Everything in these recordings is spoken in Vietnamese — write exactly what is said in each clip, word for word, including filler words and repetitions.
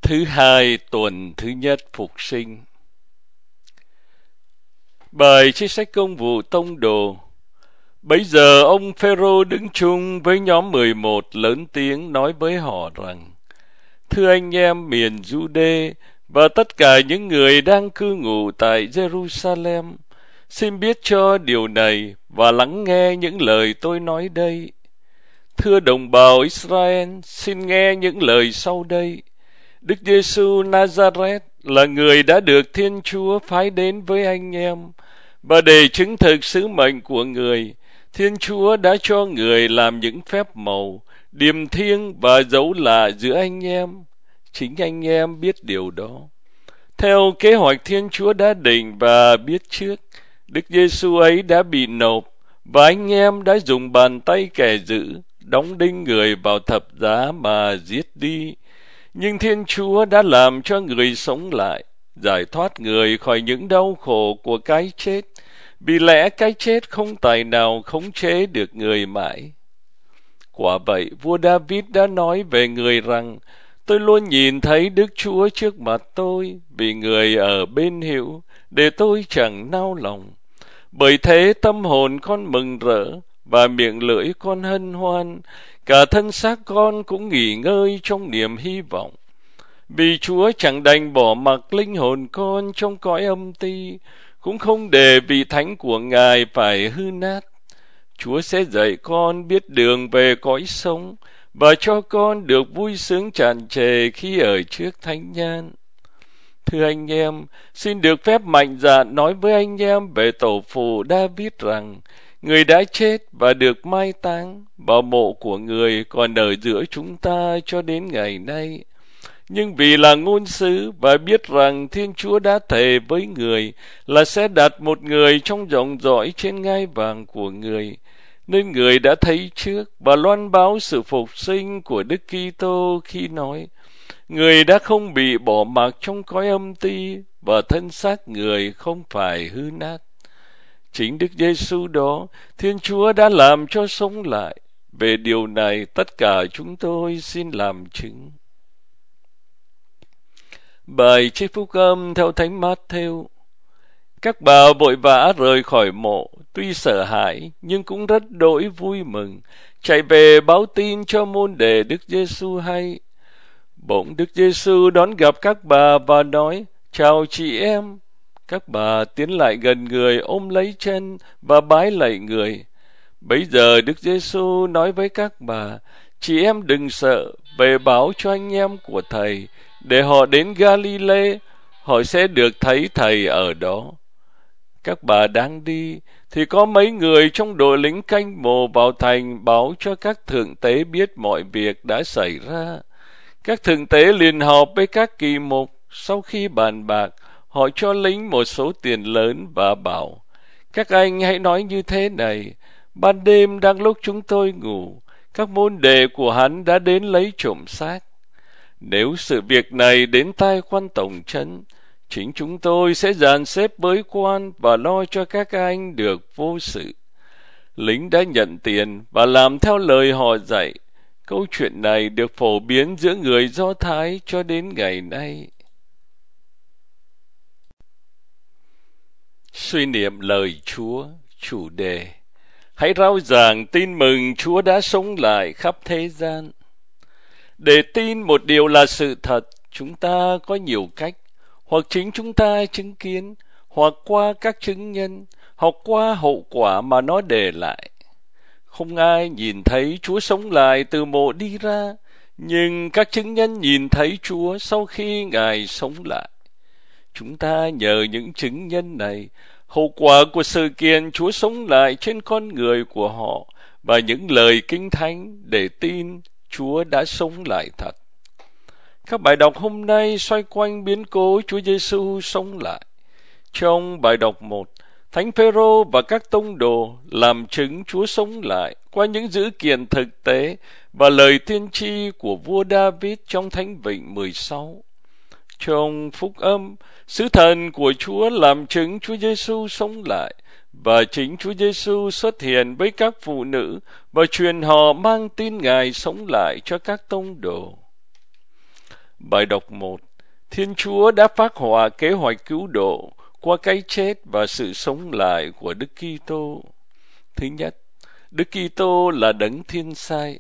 Thứ hai tuần thứ nhất phục sinh. Bài trên sách Công vụ Tông Đồ. Bấy giờ ông Phêrô đứng chung với nhóm mười một lớn tiếng nói với họ rằng: Thưa anh em miền Giu-đê và tất cả những người đang cư ngụ tại Giê-ru-sa-lem, xin biết cho điều này và lắng nghe những lời tôi nói đây. Thưa đồng bào Israel, xin nghe những lời sau đây. Đức Giê-xu Na-za-rét là người đã được Thiên Chúa phái đến với anh em, và để chứng thực sứ mệnh của người, Thiên Chúa đã cho người làm những phép màu, điềm thiêng và dấu lạ giữa anh em. Chính anh em biết điều đó. Theo kế hoạch Thiên Chúa đã định và biết trước, Đức Giê-xu ấy đã bị nộp, và anh em đã dùng bàn tay kẻ dữ đóng đinh người vào thập giá mà giết đi. Nhưng Thiên Chúa đã làm cho người sống lại, giải thoát người khỏi những đau khổ của cái chết, vì lẽ cái chết không tài nào khống chế được người mãi. Quả vậy, vua David đã nói về người rằng: Tôi luôn nhìn thấy Đức Chúa trước mặt tôi, vì người ở bên hữu, để tôi chẳng nao lòng. Bởi thế tâm hồn con mừng rỡ, và miệng lưỡi con hân hoan, cả thân xác con cũng nghỉ ngơi trong niềm hy vọng. Vì Chúa chẳng đành bỏ mặc linh hồn con trong cõi âm ti, cũng không để vị thánh của Ngài phải hư nát. Chúa sẽ dạy con biết đường về cõi sống, và cho con được vui sướng tràn trề khi ở trước thánh nhan. Thưa anh em, xin được phép mạnh dạn nói với anh em về tổ phụ David rằng: Người đã chết và được mai táng, và mộ của người còn ở giữa chúng ta cho đến ngày nay. Nhưng vì là ngôn sứ và biết rằng Thiên Chúa đã thề với người là sẽ đặt một người trong dòng dõi trên ngai vàng của người, nên người đã thấy trước và loan báo sự phục sinh của Đức Kitô khi nói: Người đã không bị bỏ mặc trong cõi âm ti, và thân xác người không phải hư nát. Chính Đức Giê-xu đó Thiên Chúa đã làm cho sống lại. Về điều này tất cả chúng tôi xin làm chứng. Bài trích phúc âm theo Thánh Mát-thêu. Các bà vội vã rời khỏi mộ, tuy sợ hãi nhưng cũng rất đỗi vui mừng, chạy về báo tin cho môn đệ Đức Giê-xu hay. Bỗng Đức Giê-xu đón gặp các bà và nói: Chào chị em. Các bà tiến lại gần người, ôm lấy chân và bái lạy người. Bấy giờ Đức Giê-xu nói với các bà: Chị em đừng sợ, về báo cho anh em của Thầy, để họ đến Ga-li-lê, họ sẽ được thấy Thầy ở đó. Các bà đang đi, thì có mấy người trong đội lính canh mồ vào thành báo cho các thượng tế biết mọi việc đã xảy ra. Các thượng tế liền họp với các kỳ mục. Sau khi bàn bạc, họ cho lính một số tiền lớn và bảo: Các anh hãy nói như thế này: Ban đêm đang lúc chúng tôi ngủ, các môn đệ của hắn đã đến lấy trộm xác. Nếu sự việc này đến tai quan tổng trấn, chính chúng tôi sẽ dàn xếp với quan và lo cho các anh được vô sự. Lính đã nhận tiền và làm theo lời họ dạy. Câu chuyện này được phổ biến giữa người Do Thái cho đến ngày nay. Suy niệm lời Chúa. Chủ đề: Hãy rao giảng tin mừng Chúa đã sống lại khắp thế gian. Để tin một điều là sự thật, chúng ta có nhiều cách, hoặc chính chúng ta chứng kiến, hoặc qua các chứng nhân, hoặc qua hậu quả mà nó để lại. Không ai nhìn thấy Chúa sống lại từ mộ đi ra, nhưng các chứng nhân nhìn thấy Chúa sau khi Ngài sống lại. Chúng ta nhờ những chứng nhân này, hậu quả của sự kiện Chúa sống lại trên con người của họ và những lời kinh thánh để tin Chúa đã sống lại thật. Các bài đọc hôm nay xoay quanh biến cố Chúa Giê-xu sống lại. Trong bài đọc một, Thánh Phêrô và các tông đồ làm chứng Chúa sống lại qua những dữ kiện thực tế và lời tiên tri của vua David trong Thánh Vịnh mười sáu. Trong Phúc âm, sứ thần của Chúa làm chứng Chúa Giê-xu sống lại, và chính Chúa Giê-xu xuất hiện với các phụ nữ và truyền họ mang tin Ngài sống lại cho các tông đồ. Bài đọc một. Thiên Chúa đã phác họa kế hoạch cứu độ qua cái chết và sự sống lại của Đức Kitô. Thứ nhất, Đức Kitô là đấng thiên sai.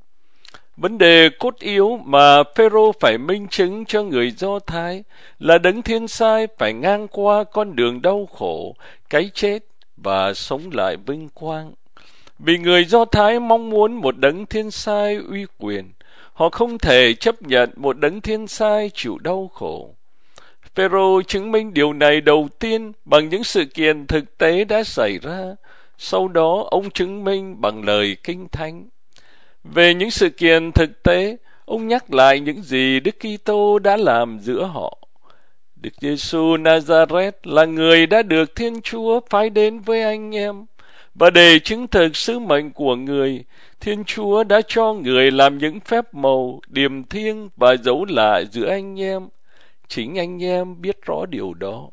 Vấn đề cốt yếu mà Phêrô phải minh chứng cho người Do Thái là đấng thiên sai phải ngang qua con đường đau khổ, cái chết và sống lại vinh quang. Vì người Do Thái mong muốn một đấng thiên sai uy quyền, họ không thể chấp nhận một đấng thiên sai chịu đau khổ. Phêrô chứng minh điều này đầu tiên bằng những sự kiện thực tế đã xảy ra. Sau đó ông chứng minh bằng lời Kinh Thánh. Về những sự kiện thực tế, ông nhắc lại những gì Đức Kitô đã làm giữa họ. Đức Giêsu Nazareth là người đã được Thiên Chúa phái đến với anh em, và để chứng thực sứ mệnh của người, Thiên Chúa đã cho người làm những phép màu, điềm thiêng và dấu lạ giữa anh em. Chính anh em biết rõ điều đó.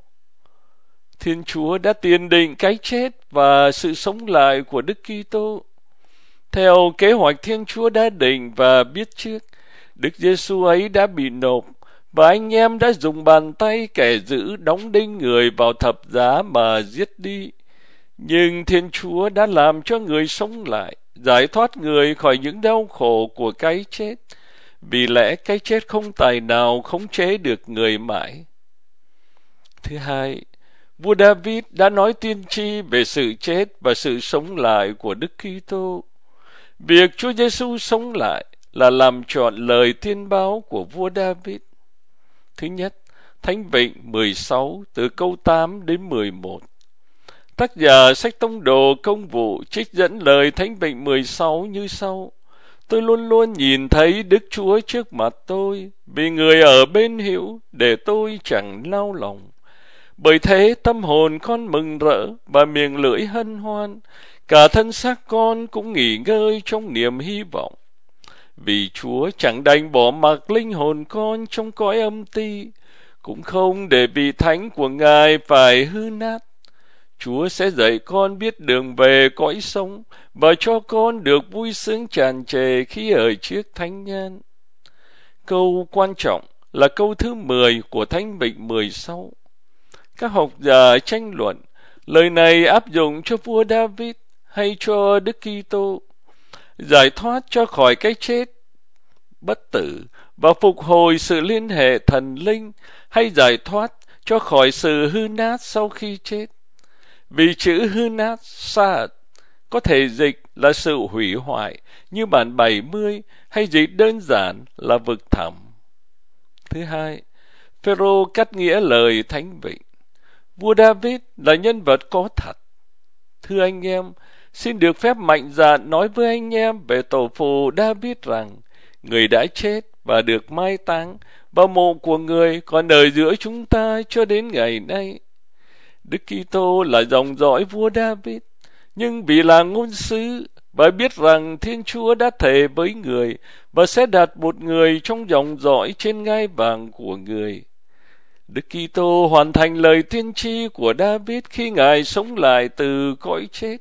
Thiên Chúa đã tiền định cái chết và sự sống lại của Đức Kitô. Theo kế hoạch Thiên Chúa đã định và biết trước, Đức Giêsu ấy đã bị nộp, và anh em đã dùng bàn tay kẻ dữ đóng đinh người vào thập giá mà giết đi. Nhưng Thiên Chúa đã làm cho người sống lại, giải thoát người khỏi những đau khổ của cái chết, vì lẽ cái chết không tài nào khống chế được người mãi. Thứ hai, vua David đã nói tiên tri về sự chết và sự sống lại của Đức Kitô. Việc Chúa Giêsu sống lại là làm trọn lời tiên báo của vua David. Thứ nhất, Thánh Vịnh mười sáu từ câu tám đến mười một. Tác giả sách Tông Đồ Công vụ trích dẫn lời Thánh Vịnh mười sáu như sau: Tôi luôn luôn nhìn thấy Đức Chúa trước mặt tôi, vì người ở bên hữu, để tôi chẳng nao lòng. Bởi thế tâm hồn con mừng rỡ và miệng lưỡi hân hoan, cả thân xác con cũng nghỉ ngơi trong niềm hy vọng. Vì Chúa chẳng đành bỏ mặc linh hồn con trong cõi âm ti, cũng không để vị thánh của Ngài phải hư nát. Chúa sẽ dạy con biết đường về cõi sống, và cho con được vui sướng tràn trề khi ở trước thánh nhân. Câu quan trọng là câu thứ mười của Thánh Vịnh mười sáu. Các học giả tranh luận lời này áp dụng cho vua David hay cho Đức Kitô. Giải thoát cho khỏi cái chết bất tử và phục hồi sự liên hệ thần linh, hay giải thoát cho khỏi sự hư nát sau khi chết. Vì chữ hư nát, sa có thể dịch là sự hủy hoại như bản bảy mươi, hay dịch đơn giản là vực thẳm. Thứ hai, Phêrô cắt nghĩa lời Thánh Vịnh. Vua David là nhân vật có thật. Thưa anh em, xin được phép mạnh dạn nói với anh em về tổ phụ David rằng người đã chết và được mai táng, và mộ của người còn ở giữa chúng ta cho đến ngày nay. Đức Kitô là dòng dõi vua David, nhưng vì là ngôn sứ và biết rằng Thiên Chúa đã thề với người và sẽ đặt một người trong dòng dõi trên ngai vàng của người. Đức Kitô hoàn thành lời tiên tri của David khi Ngài sống lại từ cõi chết.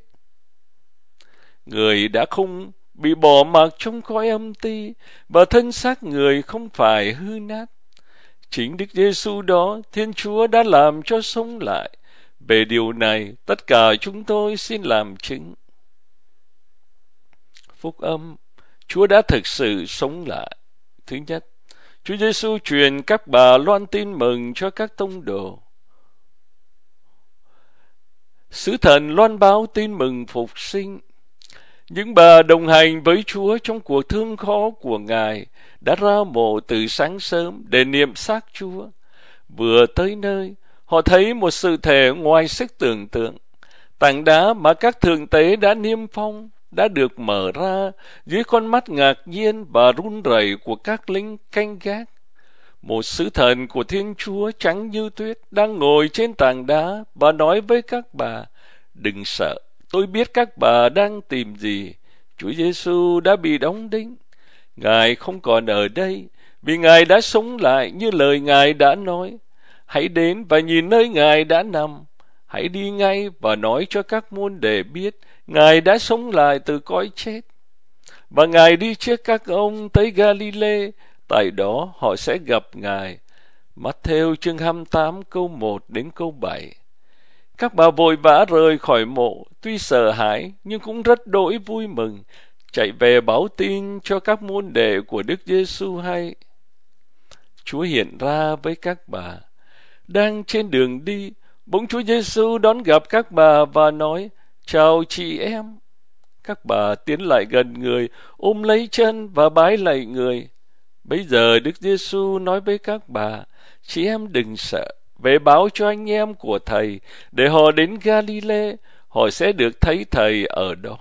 Người đã không bị bỏ mặc trong cõi âm ti, và thân xác người không phải hư nát. Chính Đức Giêsu đó Thiên Chúa đã làm cho sống lại. Về điều này, tất cả chúng tôi xin làm chứng. Phúc âm, Chúa đã thực sự sống lại. Thứ nhất, Chúa Giêsu truyền các bà loan tin mừng cho các tông đồ. Sứ thần loan báo tin mừng phục sinh. Những bà đồng hành với Chúa trong cuộc thương khó của Ngài đã ra mộ từ sáng sớm để niệm xác Chúa. Vừa tới nơi, họ thấy một sự thể ngoài sức tưởng tượng. Tảng đá mà các thượng tế đã niêm phong đã được mở ra dưới con mắt ngạc nhiên và run rẩy của các lính canh gác. Một sứ thần của Thiên Chúa trắng như tuyết đang ngồi trên tảng đá và nói với các bà: Đừng sợ, tôi biết các bà đang tìm gì. Chúa Giêsu đã bị đóng đinh. Ngài không còn ở đây, vì Ngài đã sống lại như lời Ngài đã nói. Hãy đến và nhìn nơi Ngài đã nằm. Hãy đi ngay và nói cho các môn đệ biết Ngài đã sống lại từ cõi chết. Và Ngài đi trước các ông tới Galile, Tại đó họ sẽ gặp Ngài. Matthew chương hai mươi tám câu một đến câu bảy. Các bà vội vã rời khỏi mộ, tuy sợ hãi nhưng cũng rất đỗi vui mừng, chạy về báo tin cho các môn đệ của Đức Giêsu hay. Chúa hiện ra với các bà. Đang trên đường đi, bỗng Chúa Giêsu đón gặp các bà và nói: "Chào chị em." Các bà tiến lại gần người, ôm lấy chân và bái lạy người. Bấy giờ Đức Giêsu nói với các bà: "Chị em đừng sợ, về báo cho anh em của Thầy, để họ đến Ga-li-lê, họ sẽ được thấy Thầy ở đó."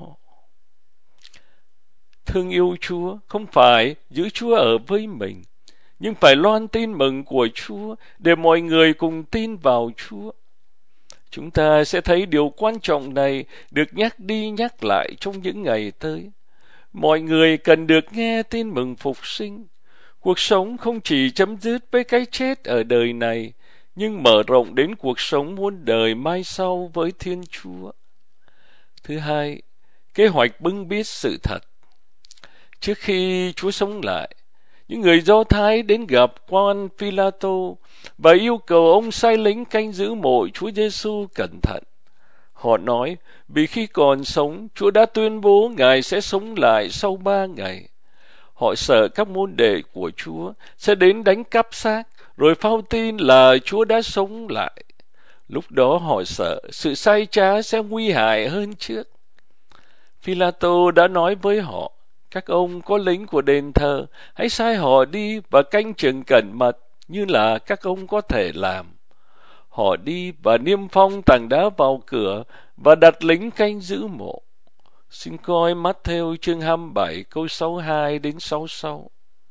Thương yêu Chúa không phải giữ Chúa ở với mình, nhưng phải loan tin mừng của Chúa để mọi người cùng tin vào Chúa. Chúng ta sẽ thấy điều quan trọng này được nhắc đi nhắc lại trong những ngày tới. Mọi người cần được nghe tin mừng phục sinh. Cuộc sống không chỉ chấm dứt với cái chết ở đời này, nhưng mở rộng đến cuộc sống muôn đời mai sau với Thiên Chúa. Thứ hai, kế hoạch bưng bít sự thật. Trước khi Chúa sống lại, những người Do Thái đến gặp quan Phi-la-tô và yêu cầu ông sai lính canh giữ mộ Chúa Giêsu cẩn thận. Họ nói, vì khi còn sống, Chúa đã tuyên bố Ngài sẽ sống lại sau ba ngày. Họ sợ các môn đệ của Chúa sẽ đến đánh cắp xác, rồi phao tin là Chúa đã sống lại. Lúc đó họ sợ sự sai trá sẽ nguy hại hơn trước. Phi-la-tô đã nói với họ: "Các ông có lính của đền thờ, hãy sai họ đi và canh chừng cẩn mật như là các ông có thể làm." Họ đi và niêm phong tảng đá vào cửa và đặt lính canh giữ mộ. Xin coi Matthew chương hai mươi bảy câu sáu mươi hai đến sáu mươi sáu.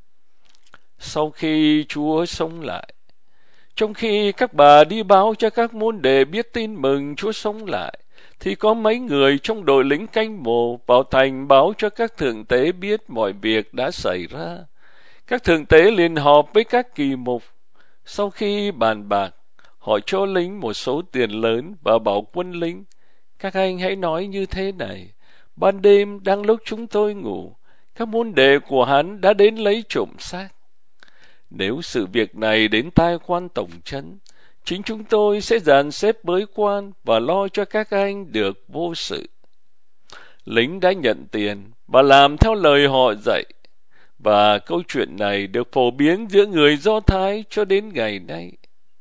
Sau khi Chúa sống lại, trong khi các bà đi báo cho các môn đệ biết tin mừng Chúa sống lại, thì có mấy người trong đội lính canh mộ vào thành báo cho các thượng tế biết mọi việc đã xảy ra. Các thượng tế liền họp với các kỳ mục. Sau khi bàn bạc, họ cho lính một số tiền lớn và bảo quân lính: "Các anh hãy nói như thế này: ban đêm đang lúc chúng tôi ngủ, các môn đệ của hắn đã đến lấy trộm xác. Nếu sự việc này đến tai quan tổng trấn, chính chúng tôi sẽ dàn xếp với quan và lo cho các anh được vô sự." Lính đã nhận tiền và làm theo lời họ dạy, và câu chuyện này được phổ biến giữa người Do Thái cho đến ngày nay.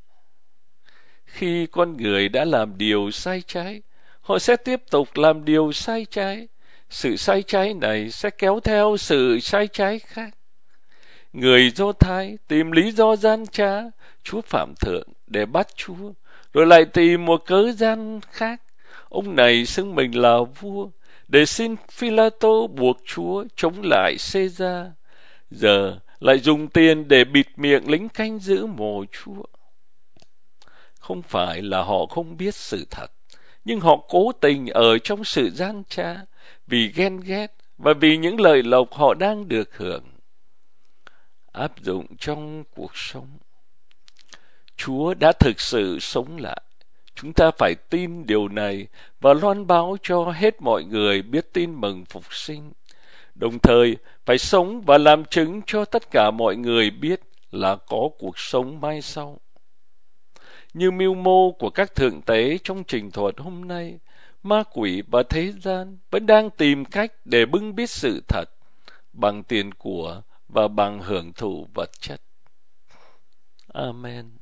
Khi con người đã làm điều sai trái, họ sẽ tiếp tục làm điều sai trái. Sự sai trái này sẽ kéo theo sự sai trái khác. Người Do Thái tìm lý do gian trá Chúa Phạm Thượng để bắt Chúa, rồi lại tìm một cớ gian khác. Ông này xưng mình là vua để xin Phi-la-tô buộc Chúa chống lại Xê-ra. Giờ lại dùng tiền để bịt miệng lính canh giữ mộ Chúa. Không phải là họ không biết sự thật, nhưng họ cố tình ở trong sự gian trá vì ghen ghét và vì những lợi lộc họ đang được hưởng. Áp dụng trong cuộc sống. Chúa đã thực sự sống lại. Chúng ta phải tin điều này và loan báo cho hết mọi người biết tin mừng phục sinh. Đồng thời phải sống và làm chứng cho tất cả mọi người biết là có cuộc sống mai sau. Như mưu mô của các thượng tế trong trình thuật hôm nay, ma quỷ và thế gian vẫn đang tìm cách để bưng bít sự thật bằng tiền của và bằng hưởng thụ vật chất. Amen.